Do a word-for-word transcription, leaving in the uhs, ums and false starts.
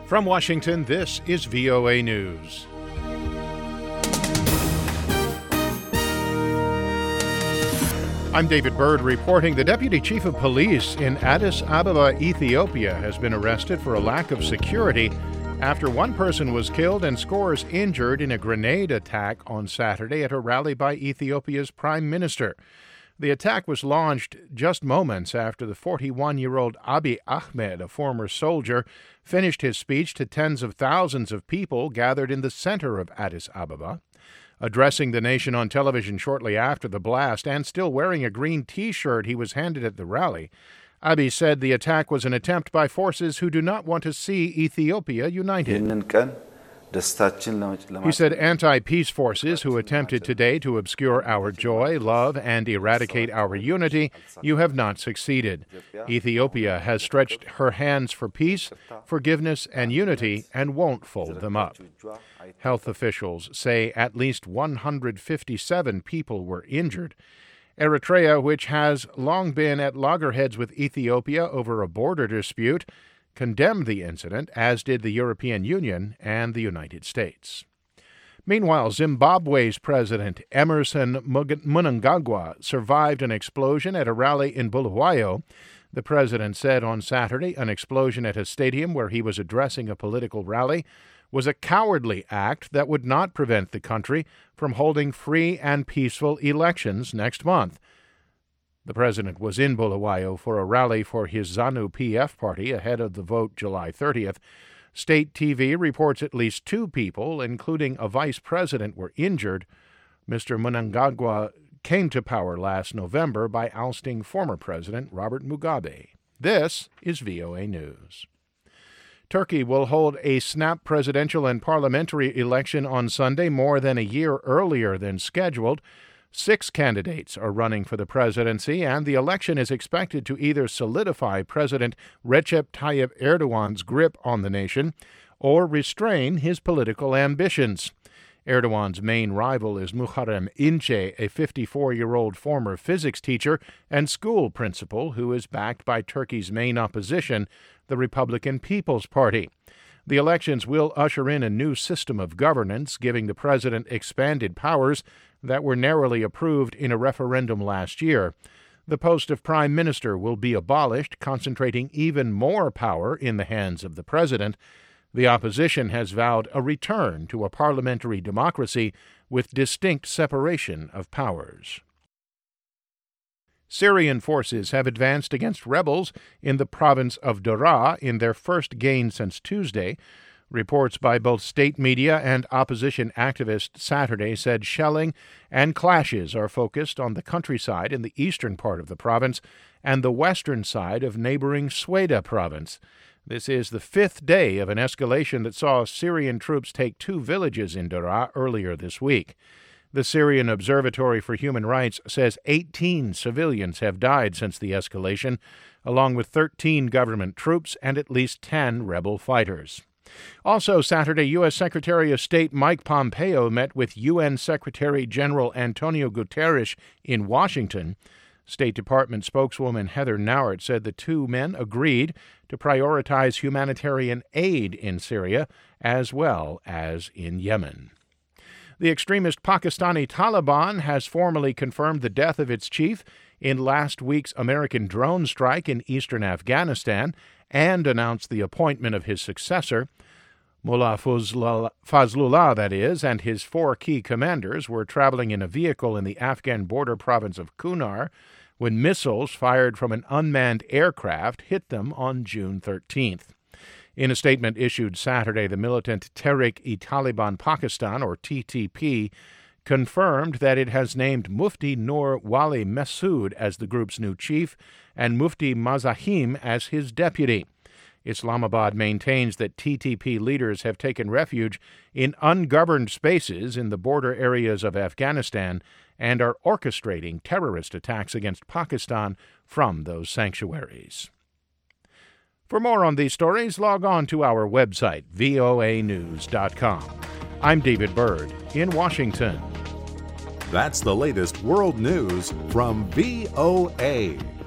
From Washington, this is V O A News. I'm David Byrd reporting the Deputy Chief of Police in Addis Ababa, Ethiopia, has been arrested for a lack of security after one person was killed and scores injured in a grenade attack on Saturday at a rally by Ethiopia's Prime Minister. The attack was launched just moments after the forty-one-year-old Abiy Ahmed, a former soldier, finished his speech to tens of thousands of people gathered in the center of Addis Ababa. Addressing the nation on television shortly after the blast and still wearing a green T-shirt he was handed at the rally, Abiy said the attack was an attempt by forces who do not want to see Ethiopia united. He said anti-peace forces who attempted today to obscure our joy, love, and eradicate our unity, you have not succeeded. Ethiopia has stretched her hands for peace, forgiveness, and unity and won't fold them up. Health officials say at least one hundred fifty-seven people were injured. Eritrea, which has long been at loggerheads with Ethiopia over a border dispute, condemned the incident, as did the European Union and the United States. Meanwhile, Zimbabwe's President Emmerson Mnangagwa survived an explosion at a rally in Bulawayo. The president said on Saturday an explosion at a stadium where he was addressing a political rally was a cowardly act that would not prevent the country from holding free and peaceful elections next month. The president was in Bulawayo for a rally for his ZANU-P F party ahead of the vote July thirtieth. State T V reports at least two people, including a vice president, were injured. Mister Mnangagwa came to power last November by ousting former President Robert Mugabe. This is V O A News. Turkey will hold a snap presidential and parliamentary election on Sunday, more than a year earlier than scheduled. Six candidates are running for the presidency, and the election is expected to either solidify President Recep Tayyip Erdogan's grip on the nation or restrain his political ambitions. Erdogan's main rival is Muharrem İnce, a fifty-four-year-old former physics teacher and school principal who is backed by Turkey's main opposition, the Republican People's Party. The elections will usher in a new system of governance, giving the president expanded powers that were narrowly approved in a referendum last year. The post of prime minister will be abolished, concentrating even more power in the hands of the president. The opposition has vowed a return to a parliamentary democracy with distinct separation of powers. Syrian forces have advanced against rebels in the province of Daraa in their first gain since Tuesday. Reports by both state media and opposition activists Saturday said shelling and clashes are focused on the countryside in the eastern part of the province and the western side of neighboring Sweda province. This is the fifth day of an escalation that saw Syrian troops take two villages in Daraa earlier this week. The Syrian Observatory for Human Rights says eighteen civilians have died since the escalation, along with thirteen government troops and at least ten rebel fighters. Also Saturday, U S. Secretary of State Mike Pompeo met with U N. Secretary General Antonio Guterres in Washington. State Department spokeswoman Heather Nauert said the two men agreed to prioritize humanitarian aid in Syria as well as in Yemen. The extremist Pakistani Taliban has formally confirmed the death of its chief in last week's American drone strike in eastern Afghanistan and announced the appointment of his successor. Mullah Fazlullah, that is, and his four key commanders were traveling in a vehicle in the Afghan border province of Kunar when missiles fired from an unmanned aircraft hit them on June thirteenth. In a statement issued Saturday, the militant Tehrik-e-Taliban Pakistan, or T T P, confirmed that it has named Mufti Nur Wali Masood as the group's new chief and Mufti Mazahim as his deputy. Islamabad maintains that T T P leaders have taken refuge in ungoverned spaces in the border areas of Afghanistan and are orchestrating terrorist attacks against Pakistan from those sanctuaries. For more on these stories, log on to our website, V O A news dot com. I'm David Byrd in Washington. That's the latest world news from V O A.